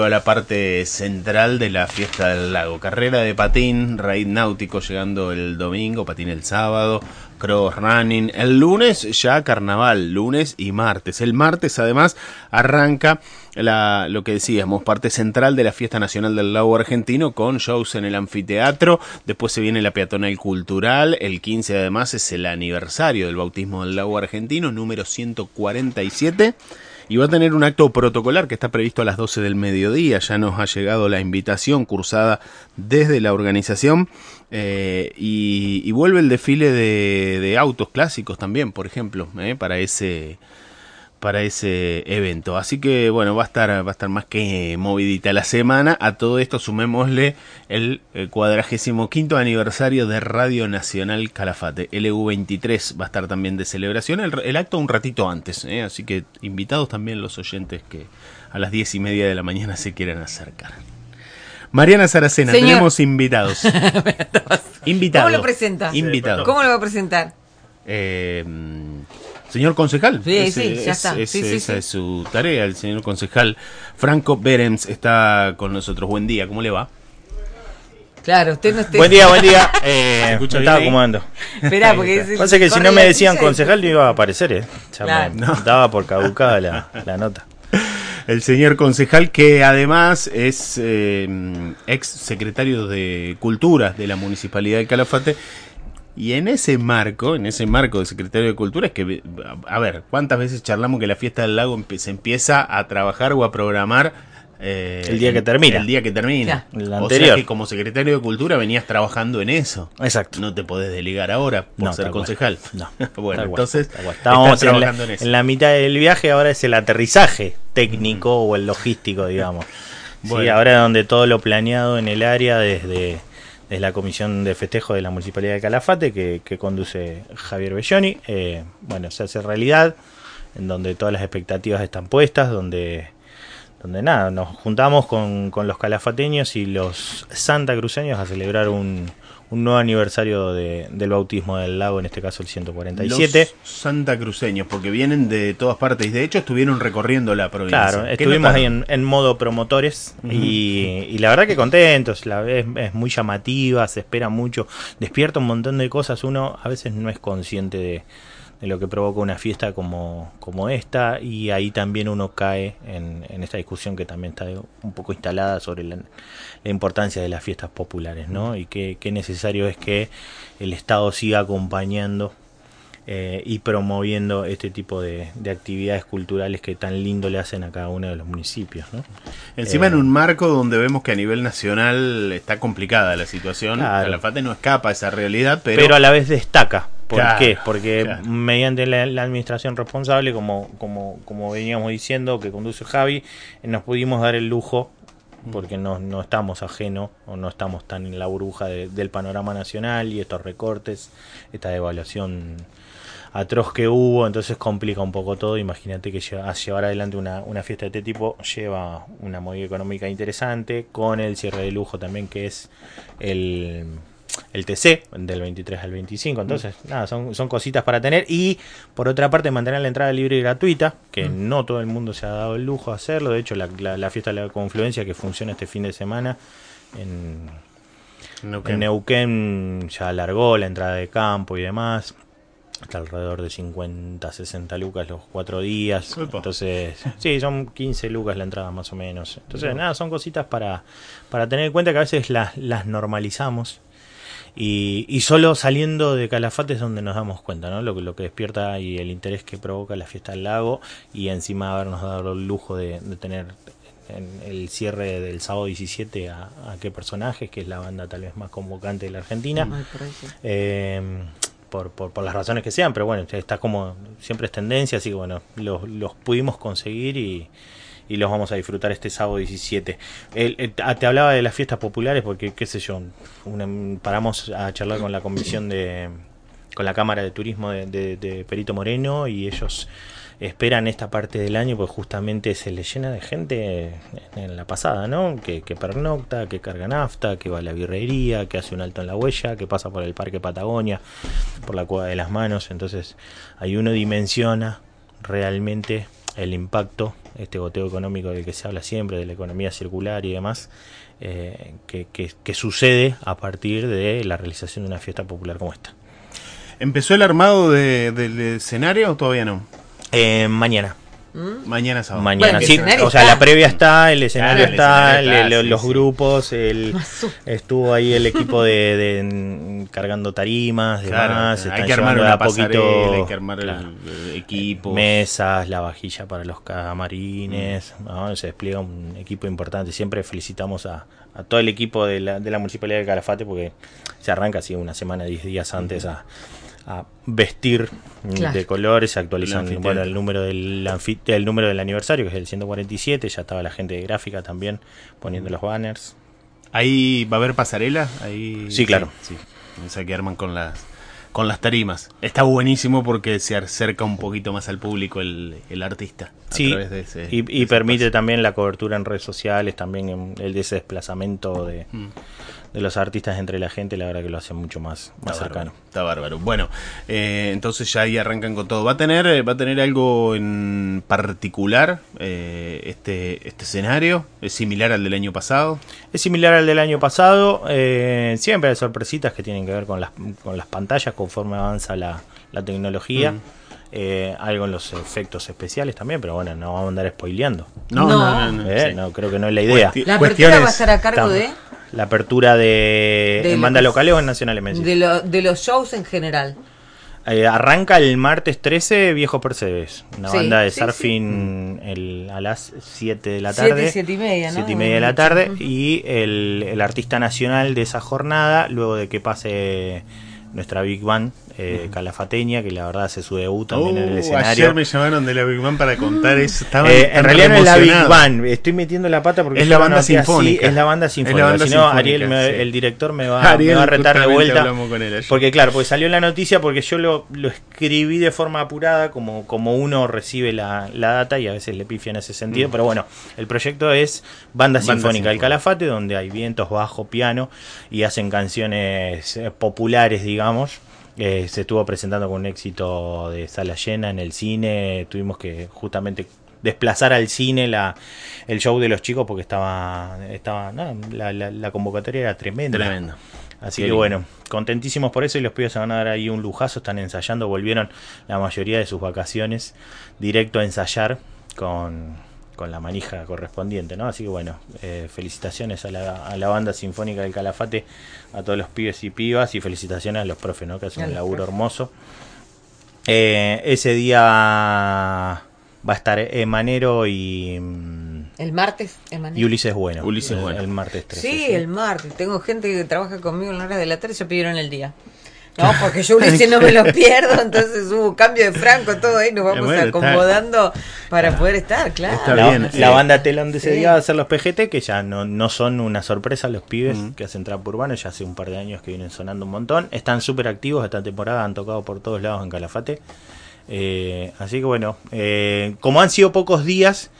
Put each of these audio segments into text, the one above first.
La parte central de la fiesta del lago. Carrera de patín, raid náutico llegando el domingo, patín el sábado, cross running. El lunes ya carnaval, lunes y martes. El martes además arranca lo que decíamos, parte central de la fiesta nacional del lago argentino con shows en el anfiteatro. Después se viene la peatonal cultural. El 15 además es el aniversario del bautismo del lago argentino, número 147. Y va a tener un acto protocolar que está previsto a las 12 del mediodía. Ya nos ha llegado la invitación cursada desde la organización. Y vuelve el desfile de autos clásicos también, por ejemplo, para ese evento. Así que bueno, va a estar más que movidita la semana. A todo esto sumémosle el 45º aniversario de Radio Nacional Calafate. LU23 va a estar también de celebración. El acto un ratito antes, así que invitados también los oyentes que a las 10:30 de la mañana se quieran acercar. Mariana Saracena, Señor. tenemos invitados. Invitado. ¿Cómo lo presenta? Invitado. ¿Cómo lo va a presentar? Señor concejal, Sí, ya está. Esa es su tarea. El señor concejal Franco Behrens está con nosotros. Buen día, ¿cómo le va? Claro, usted no esté... Buen día. ¿Me escucha Me estaba bien ahí? acomodando. Esperá, porque... Pasa que si no me decían concejal no iba a aparecer, Ya Claro. me daba por caducada la nota. El señor concejal que además es ex secretario de Cultura de la Municipalidad de Calafate. Y en ese marco de secretario de Cultura es que, a ver, ¿cuántas veces charlamos que la fiesta del lago se empieza a trabajar o a programar el día que termina? El día que termina. Ya. El O anterior. sea que como secretario de Cultura venías trabajando en eso. Exacto. No te podés desligar ahora por ser tal cual. concejal. No. Bueno, Tal cual, entonces tal cual. Estábamos estás trabajando en eso. en la mitad del viaje, ahora es el aterrizaje técnico o el logístico, digamos. Bueno. Sí, ahora donde todo lo planeado en el área desde la comisión de festejo de la Municipalidad de Calafate que conduce Javier Belloni, se hace realidad, en donde todas las expectativas están puestas, donde nada, nos juntamos con los calafateños y los santacruceños a celebrar un nuevo aniversario del bautismo del lago, en este caso el 147. Los santacruceños, porque vienen de todas partes, y de hecho estuvieron recorriendo la provincia. Claro, estuvimos ahí en modo promotores. Uh-huh. y la verdad que contentos, es muy llamativa, se espera mucho, despierta un montón de cosas, uno a veces no es consciente de lo que provoca una fiesta como esta, y ahí también uno cae en esta discusión que también está un poco instalada sobre la importancia de las fiestas populares, ¿no? Y qué necesario es que el Estado siga acompañando y promoviendo este tipo de actividades culturales que tan lindo le hacen a cada uno de los municipios, ¿no? Encima en un marco donde vemos que a nivel nacional está complicada la situación. Claro. Calafate no escapa a esa realidad, pero a la vez destaca. ¿Por Claro, qué? Porque claro. mediante la administración responsable, como veníamos diciendo, que conduce Javi, nos pudimos dar el lujo, porque no estamos ajenos o no estamos tan en la burbuja del panorama nacional y estos recortes, esta devaluación atroz que hubo, entonces complica un poco todo. Imagínate que llevar adelante una fiesta de este tipo lleva una movida económica interesante, con el cierre de lujo también, que es el TC del 23 al 25, entonces nada, son cositas para tener. Y por otra parte mantener la entrada libre y gratuita, que no todo el mundo se ha dado el lujo de hacerlo. De hecho la fiesta de la confluencia, que funciona este fin de semana en Neuquén, ya alargó la entrada de campo y demás, está alrededor de 50-60 lucas los 4 días. Upa. Entonces sí, son 15 lucas la entrada más o menos. Entonces nada, son cositas para tener en cuenta, que a veces las normalizamos. Y solo saliendo de Calafate es donde nos damos cuenta, ¿no? Lo que despierta y el interés que provoca la fiesta del lago, y encima habernos dado el lujo de tener en el cierre del sábado 17 a qué personajes, que es la banda tal vez más convocante de la Argentina. Ay, por ahí sí. Por las razones que sean, pero bueno, está como siempre es tendencia, así que bueno, los pudimos conseguir y los vamos a disfrutar este sábado 17. Te hablaba de las fiestas populares porque, qué sé yo, paramos a charlar con la comisión con la Cámara de Turismo de Perito Moreno, y ellos esperan esta parte del año porque justamente se les llena de gente en la pasada, ¿no? Que pernocta, que carga nafta, que va a la birrería, que hace un alto en la Huella, que pasa por el Parque Patagonia, por la Cueva de las Manos. Entonces ahí uno dimensiona realmente el impacto, este goteo económico del que se habla siempre, de la economía circular y demás, que sucede a partir de la realización de una fiesta popular como esta. ¿Empezó el armado del escenario o todavía no? Mañana. Mañana sábado. Mañana, Bueno, sí, el escenario o sea, está. la previa está, el escenario Claro, el está, escenario está, los sí. grupos, estuvo ahí el equipo de cargando tarimas, Claro, demás, hay están que armar llevando de una a poquito, pasarela, hay que armar claro, el equipo. mesas, la vajilla para los camarines, ¿no? Se despliega un equipo importante. Siempre felicitamos a todo el equipo de la Municipalidad de Calafate, porque se arranca así una semana, 10 días antes a vestir Claro. de colores, se actualizan El anfiteatro. el número el número del aniversario, que es el 147, ya estaba la gente de gráfica también poniendo los banners. ¿Ahí va a haber pasarela? Ahí, Sí, claro. Sí. O sea, que arman con las tarimas. Está buenísimo porque se acerca un poquito más al público el artista. A Sí, través de ese, y de ese permite espacio. también la cobertura en redes sociales, también el de ese desplazamiento de los artistas entre la gente, la verdad que lo hace mucho más cercano. Está bárbaro. Bueno, entonces ya ahí arrancan con todo. ¿Va a tener algo en particular este escenario? ¿Es similar al del año pasado? Es similar al del año pasado, siempre hay sorpresitas que tienen que ver con las pantallas conforme avanza la tecnología. Algo en los efectos especiales también, pero bueno, no vamos a andar spoileando. No. Sí. No, creo que no es la idea. La apertura Cuestiones- va a estar a cargo de La apertura de De ¿en lo banda que locales o en nacionales? Me decís? de los shows en general. Arranca el martes 13 Viejo Percebes, una Sí, banda de sí, surfing a las 7 de la tarde. 7:30, ¿no? 7:30 de la tarde. Y el artista nacional de esa jornada, luego de que pase nuestra Big Band calafateña, que la verdad hace su debut también en el escenario. Ayer me llamaron de la Big Band para contar eso. Estaban En tan realidad no es la Big emocionados. Band, estoy metiendo la pata porque Es yo la lo banda anoté así, sinfónica. es la banda sinfónica. banda Si no, sinfónica, Ariel, sí. el director, me va a retar de justamente vuelta. hablamos con él ayer. Porque claro, porque salió en la noticia, porque yo lo escribí de forma apurada, como uno recibe la data y a veces le pifia en ese sentido. Pero bueno, el proyecto es Banda Sinfónica del Calafate, donde hay vientos, bajo, piano y hacen canciones populares, digamos. Se estuvo presentando con un éxito de sala llena en el cine. Tuvimos que justamente desplazar al cine el show de los chicos porque la convocatoria era tremenda. Tremendo. Así Qué que lindo. bueno, contentísimos por eso, y los pibes se van a dar ahí un lujazo, están ensayando, volvieron la mayoría de sus vacaciones directo a ensayar con la manija correspondiente, ¿no? Así que bueno, felicitaciones a la banda sinfónica del Calafate, a todos los pibes y pibas, y felicitaciones a los profes, ¿no? Que hacen un laburo hermoso. Ese día va a estar Emanero y El martes, Emanuel. y Ulises Bueno. Ulises Bueno. El martes 13. Sí, el martes. Tengo gente que trabaja conmigo en la hora de la tarde y se pidieron el día. No, porque yo Ulises no me lo pierdo, entonces hubo cambio de franco, todo ahí, nos vamos Bueno, acomodando para poder estar, claro. Está La, bien, la banda telón de ese Sí. día va a ser los PGT, que ya no son una sorpresa los pibes que hacen trap urbano, ya hace un par de años que vienen sonando un montón. Están súper activos esta temporada, han tocado por todos lados en Calafate. Así que bueno, como han sido pocos días,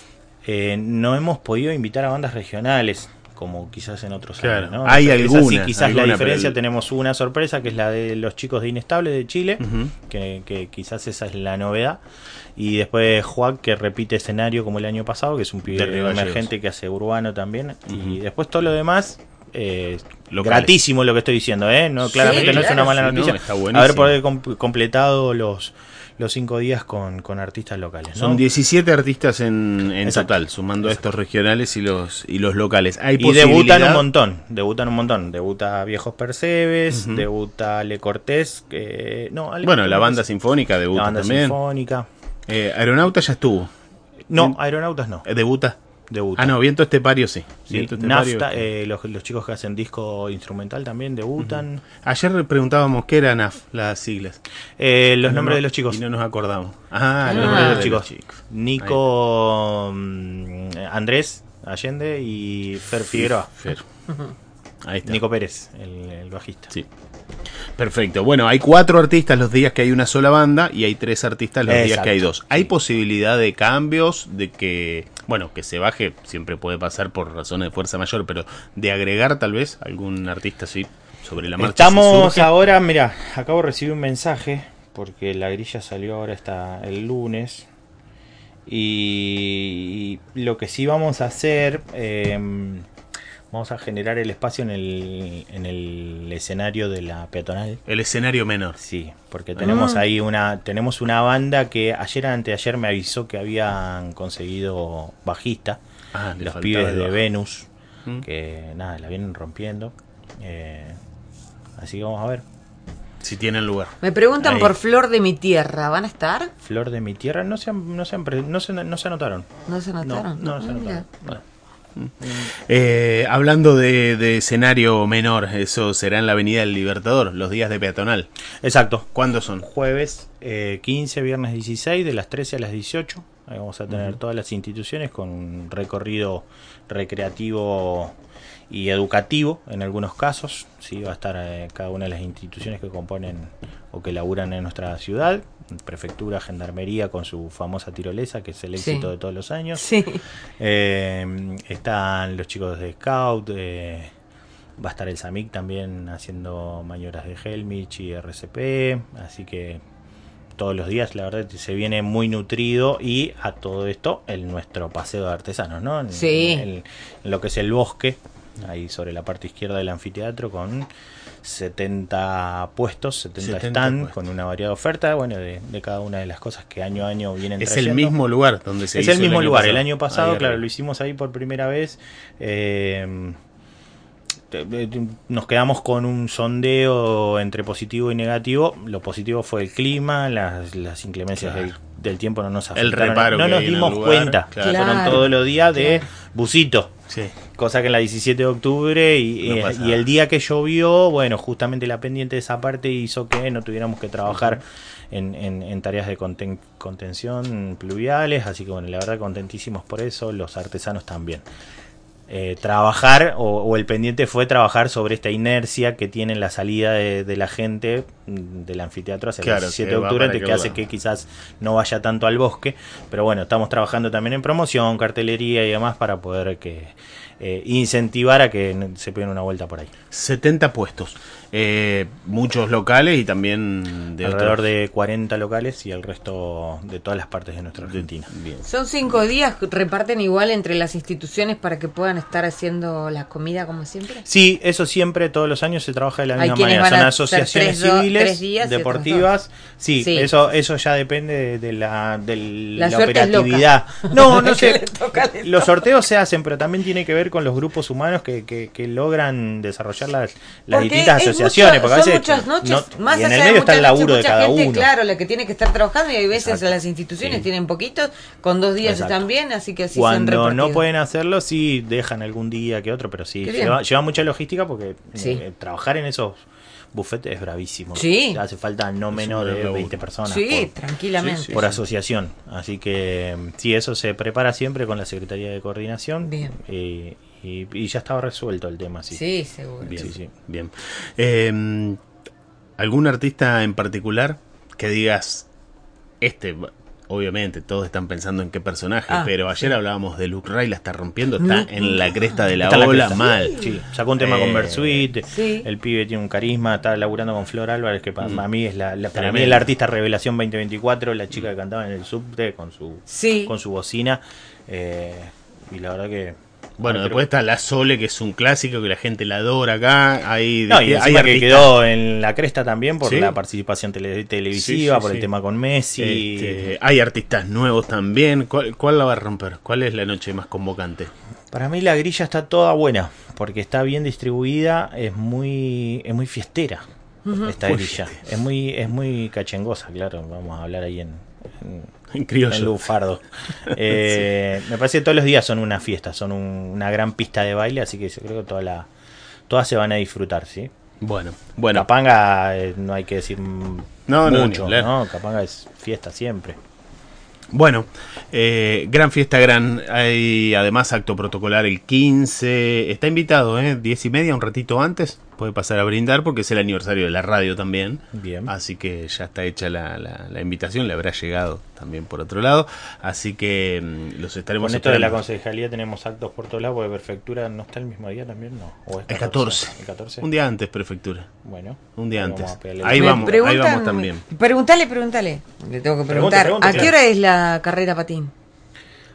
no hemos podido invitar a bandas regionales, como quizás en otros Claro, años, ¿no? hay Es así, alguna, quizás alguna, la diferencia, pero tenemos una sorpresa, que es la de los chicos de Inestable de Chile, Ujú. que quizás esa es la novedad. Y después Juan, que repite escenario como el año pasado, que es un De pibe Río emergente Gallegos. que hace urbano también. Y después todo lo demás, Locales. gratísimo lo que estoy diciendo, ¿eh? No, Sí, claramente no es claro, una mala sí, no, noticia. está buenísimo. Haber poder completado los 5 días con artistas locales, ¿no? Son 17 artistas en Exacto. total, sumando estos regionales y los locales. Hay Y debutan posibilidad- un montón. Debuta Viejos Percebes, Ujú. debuta Ale Cortés, Ale Bueno, la Cortés, banda sinfónica la debuta banda también. sinfónica. Aeronauta ya estuvo. No, Aeronautas no. ¿Debuta? Debuta. Ah, no, Viento Estepario sí. Sí, Viento Estepario. Nafta, los chicos que hacen disco instrumental también debutan. Ayer preguntábamos qué era NAF, las siglas. Los No, nombres no, de los chicos. Y no nos acordamos. Ah, Los nombres de los chicos. chicos. Nico, Andrés Allende y Fer Figueroa. Fer. Ahí está. Nico Pérez, el bajista. Sí. Perfecto. Bueno, hay 4 artistas los días que hay una sola banda y hay 3 artistas los días Exacto. que hay 2. ¿Hay posibilidad de cambios? De que, bueno, que se baje, siempre puede pasar por razones de fuerza mayor, pero de agregar tal vez algún artista así sobre la marcha. si Estamos surge? ahora, mira, acabo de recibir un mensaje porque la grilla salió ahora el lunes Y lo que sí vamos a hacer, vamos a generar el espacio en el escenario de la peatonal. El escenario menor. Sí, porque tenemos ahí tenemos una banda que ayer anteayer me avisó que habían conseguido bajista, los pibes de Venus, que nada, la vienen rompiendo. Así que vamos a ver si tienen lugar. Me preguntan ahí por Flor de mi Tierra, ¿van a estar? Flor de mi Tierra, no se anotaron. ¿No se anotaron? No se anotaron. No se anotaron. Hablando de escenario menor, eso será en la Avenida del Libertador, los días de peatonal. Exacto. ¿Cuándo son? Jueves 15, viernes 16, de las 13 a las 18. Ahí vamos a tener todas las instituciones con un recorrido recreativo y educativo en algunos casos. Sí, va a estar cada una de las instituciones que componen o que laburan en nuestra ciudad. Prefectura, Gendarmería con su famosa tirolesa, que es el éxito de todos los años. Sí. Están los chicos de Scout, va a estar el SAMIC también haciendo maniobras de Helmich y RCP, así que todos los días la verdad se viene muy nutrido. Y a todo esto nuestro paseo de artesanos, ¿no? En lo que es el bosque, ahí sobre la parte izquierda del anfiteatro, con 70 puestos, 70 stands, con una variada oferta, bueno, de cada una de las cosas que año a año vienen trayendo. Es el mismo lugar donde se hizo. Es el mismo lugar. El año pasado, pasado, claro, lo hicimos ahí por primera vez. Nos quedamos con un sondeo entre positivo y negativo. Lo positivo fue el clima, las inclemencias del tiempo no nos afectaron. El reparo no nos dimos cuenta. Claro. Fueron todos los días de busito. Sí. Cosa que en la 17 de octubre y el día que llovió, bueno, justamente la pendiente de esa parte hizo que no tuviéramos que trabajar en tareas de contención pluviales. Así que bueno, la verdad contentísimos por eso, los artesanos también. Trabajar o el pendiente fue trabajar sobre esta inercia que tiene la salida de la gente del anfiteatro hacia el 17 de octubre, que hace que quizás no vaya tanto al bosque, pero bueno, estamos trabajando también en promoción, cartelería y demás para poder incentivar a que se peguen una vuelta por ahí. 70 puestos, muchos locales y también de alrededor otros. de 40 locales y el resto de todas las partes de nuestra Argentina. Bien. Son 5 días, reparten igual entre las instituciones para que puedan estar haciendo la comida como siempre. Sí, eso siempre, todos los años se trabaja de la misma quienes manera. van Son a asociaciones hacer 3 civiles, días y deportivas. Sí. Eso ya depende de la suerte operatividad. Es loca. No sé. Le toca. Los sorteos se hacen, pero también tiene que ver con los grupos humanos que logran desarrollar las distintas asociaciones. Porque a veces muchas noches, más y en allá el de medio está el muchas noches, laburo de mucha cada gente, uno. claro, la que tiene que estar trabajando, y hay veces Exacto. las instituciones Sí. tienen poquitos, con 2 días Exacto. están bien, así que así Cuando se han repartido. no pueden hacerlo, sí dejan algún día que otro, pero sí, Qué bien. lleva mucha logística porque Sí. trabajar en esos bufetes es bravísimo. Sí. Hace falta no menos de 20 personas Sí, tranquilamente. por asociación. Así que sí, eso se prepara siempre con la Secretaría de Coordinación. Bien. Y ya estaba resuelto el tema. Sí, Sí, seguro. Bien, sí. bien. ¿Algún artista en particular que digas, obviamente todos están pensando en qué personaje, pero ayer hablábamos de Luke Ray, la está rompiendo, está en la cresta de la Está en la ola, cresta. mal. Sí, sacó un tema con Bersuit, Sí. el pibe tiene un carisma, está laburando con Flor Álvarez, que para mí es para mí Tremendo. es la artista revelación 2024, la chica que cantaba en el subte con su bocina, y la verdad que Bueno, después está La Sole, que es un clásico que la gente la adora acá. Hay y encima que quedó en la cresta también por ¿Sí? la participación televisiva, Sí, por el tema con Messi. Hay artistas nuevos también. ¿Cuál la va a romper? ¿Cuál es la noche más convocante? Para mí la grilla está toda buena, porque está bien distribuida, es muy fiestera esta Muy grilla. fiestera. Es muy cachengosa, claro, vamos a hablar ahí en Criollo. en lufardo. Me parece que todos los días son una fiesta, son una gran pista de baile, así que yo creo que todas se van a disfrutar, ¿sí? Bueno. Capanga, no hay que decir No, mucho, ni hablar. ¿no? Capanga es fiesta siempre. Bueno, gran fiesta, hay además acto protocolar el 15, está invitado, 10:30, un ratito antes, puede pasar a brindar porque es el aniversario de la radio también. Bien. Así que ya está hecha la invitación, le habrá llegado también por otro lado, así que los estaremos Con esto de la esperando. concejalía tenemos actos por todos lados, porque prefectura no está el mismo día también, ¿no? ¿O es El 14. ¿El 14? Un día antes, prefectura. Bueno. Un día ahí antes. vamos a pegarle Ahí el- vamos. Preguntan- también. Pregúntale. Le tengo que preguntar. Pregunte, ¿A qué claro. hora es la carrera patín?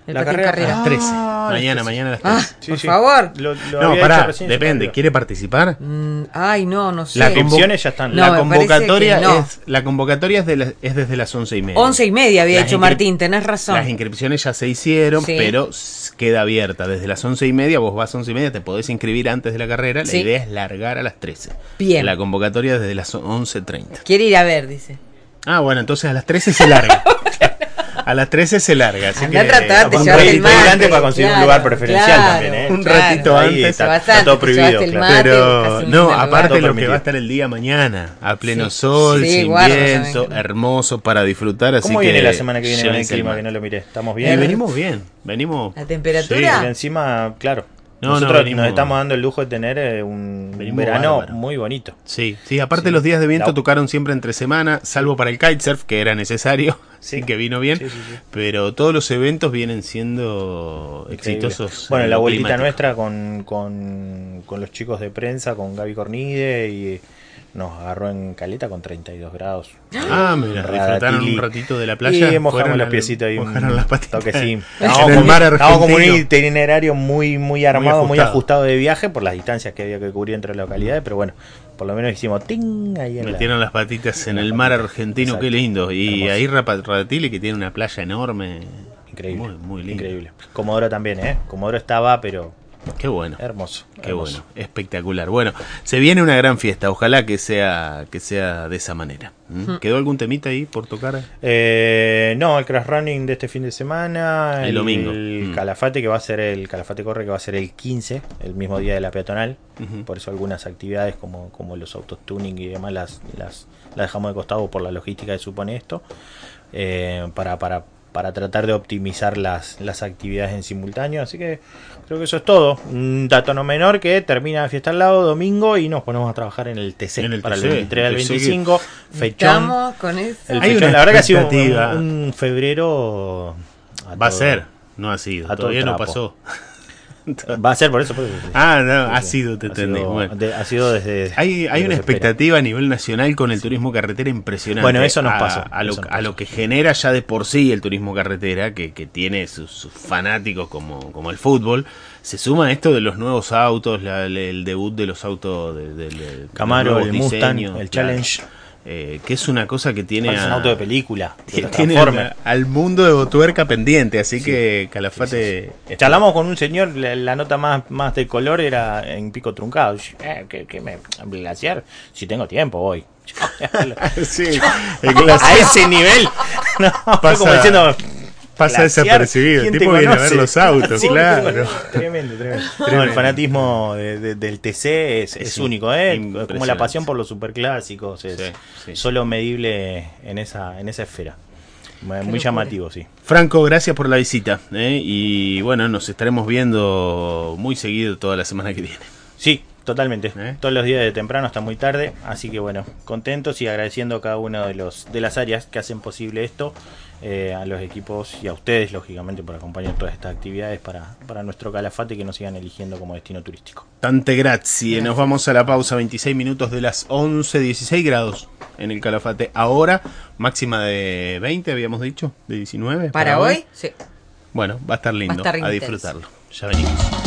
El La patín carrera A las 13. Mañana a las 13. Ah, por favor. Lo No, había pará, dicho recién, se me depende. olvidó. ¿Quiere participar? Ay, no sé. La inscripciones ya están. No, La me parece convocatoria que no. es desde las 11:30. 11:30 había Las hecho inscri- Martín, tenés razón. Las inscripciones ya se hicieron, Sí. pero queda abierta desde las 11:30. Vos vas a 11:30, te podés inscribir antes de la carrera. La Sí. idea es largar a las 13. Bien. La convocatoria es desde las 11:30. Quiere ir a ver, dice. Ah, bueno, entonces a las 13 se larga. A las 13 se larga. Así Andá que a tratar de un llevarte el ratito grande mate. para conseguir un lugar preferencial también, ¿eh? Un ratito claro. antes. Ahí Está está todo prohibido, claro. Pero no, aparte Todo lo que permitido. va a estar el día mañana, a pleno Sí. sol, Sí, sin guarda viento, también. hermoso para disfrutar. Así ¿Cómo que viene la semana que viene con el llévense clima? mate. Que no lo miré. ¿Estamos Y bien? venimos bien, venimos. ¿La temperatura? Sí, Porque encima, claro. No, nosotros venimos- nos estamos dando el lujo de tener un Venimos verano bárbaro. muy bonito. Sí, aparte Sí. los días de viento La- tocaron siempre entre semana, salvo para el kitesurf, que era necesario, sí, que vino bien, Sí, sí, sí. pero todos los eventos vienen siendo Increíble. exitosos. Bueno, en la lo vueltita climático. nuestra con los chicos de prensa, con Gaby Cornide, y nos agarró en Caleta con 32 grados. Ah, mira, disfrutaron Radatili. un ratito de la playa. Y mojamos fueron los al- piecitos ahí. mojaron las patitas. Toque sí. En el mar Estábamos como un argentino. itinerario muy armado, muy ajustado. ajustado de viaje por las distancias que había que cubrir entre localidades, pero bueno, por lo menos hicimos ting ahí en Metieron la... las patitas en en el las mar patitas. argentino, Exacto. qué lindo. Y Hermoso. ahí Radatili, que tiene una playa enorme. Increíble. Muy lindo. Increíble. Comodoro también, ¿eh? Comodoro estaba, pero Qué bueno. hermoso. Qué hermoso. bueno, espectacular. Bueno, se viene una gran fiesta, ojalá que sea de esa manera. ¿Quedó algún temita ahí por tocar? No, el crash running de este fin de semana. El domingo. El Calafate, que va a ser el Calafate Corre, que va a ser el 15, el mismo día de la peatonal. Ujú. Por eso algunas actividades como los autos tuning y demás las dejamos de costado por la logística que supone esto. Para tratar de optimizar las actividades en simultáneo. Así que creo que eso es todo. Un dato no menor, que termina la fiesta al lado domingo y nos ponemos a travar en el TC En el para TC, el 23 al el TC 25. Fechón. Estamos con eso. El Hay fechón. una La verdad que ha sido expectativa. un febrero. Va a ser, no ha sido, a todo todavía no trapo. pasó. Va a ser por eso. Ah, no, ha Sí, sido, te entendí. Bueno. ha sido desde. Hay desde una se espera. expectativa a nivel nacional con el turismo carretera impresionante. Bueno, eso nos A- pasó, A lo, eso nos a lo pasó. que genera ya de por sí el turismo carretera, que tiene sus fanáticos como el fútbol. Se suma esto de los nuevos autos, el debut de los autos de Camaro, los el nuevos Mustang, diseños, el claro. Challenge. Que es una cosa que tiene Parece un auto de película. de los tiene Transformers. al mundo de Botuerca pendiente, así que Calafate Charlamos con un señor, la nota más de color era en Pico Truncado. ¿Qué me glaciar? Si tengo tiempo, voy. sí, el glaciar A ese nivel. No, fue Pasa- como diciendo. pasa glaciar, desapercibido. El ¿quién tipo te viene a ver conoce? los autos, Sí, claro. Tremendo. No, el fanatismo del TC es Es único, ¿eh? Como la impresionante. pasión por los superclásicos. Es Sí. solo medible en esa esfera. Muy llamativo, sí. Franco, gracias por la visita, y bueno, nos estaremos viendo muy seguido toda la semana que viene. Sí, totalmente. ¿Eh? Todos los días de temprano hasta muy tarde. Así que bueno, contentos y agradeciendo a cada una de las áreas que hacen posible esto. A los equipos y a ustedes, lógicamente, por acompañar todas estas actividades para nuestro Calafate, que nos sigan eligiendo como destino turístico. Tante grazie. Nos vamos a la pausa, 26 minutos de las 11, 16 grados en el Calafate. Ahora, máxima de 20, habíamos dicho, de 19. Para hoy, sí. Bueno, va a estar lindo, Va a estar a intenso. disfrutarlo. Ya venimos.